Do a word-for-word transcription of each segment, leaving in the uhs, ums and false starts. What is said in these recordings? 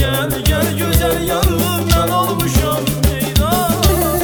Gel gel güzel yarım, ben olmuşam heyran.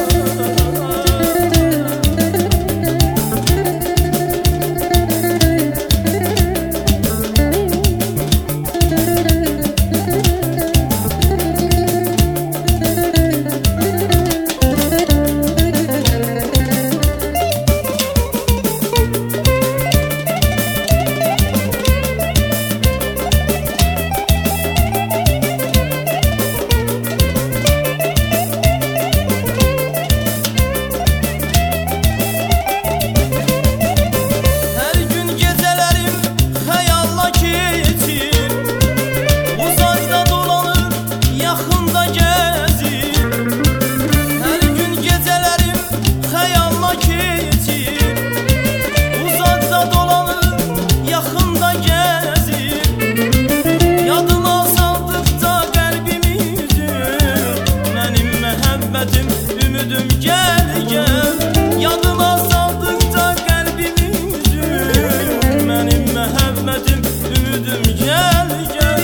Ümidim gel gel, yadıma saldıkça kalbimizi. Benim məhəbbətim, ümidim gel gel.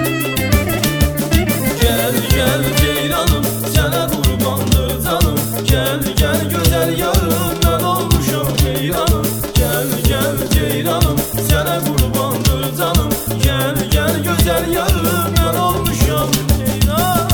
Gel gel ceylanım, sənə qurbandır canım. Gel gel gözəl yarım, mən olmuşam heyranım. Gel gel ceylanım, sənə qurbandır canım. Gel gel gözəl yarım, mən olmuşam heyranım.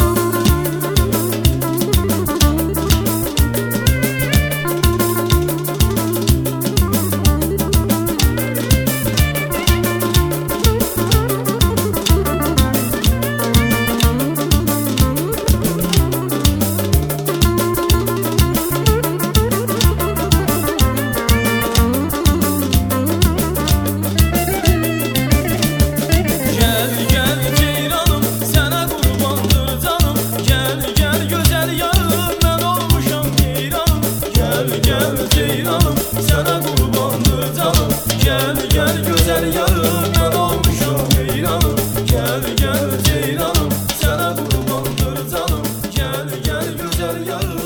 Gel ceylanım, sana kurbandır canım. Gel gel güzel yarım, ben olmuşam heyranım. Gel gel ceylanım, sana kurbandır canım. Gel gel güzel yarım.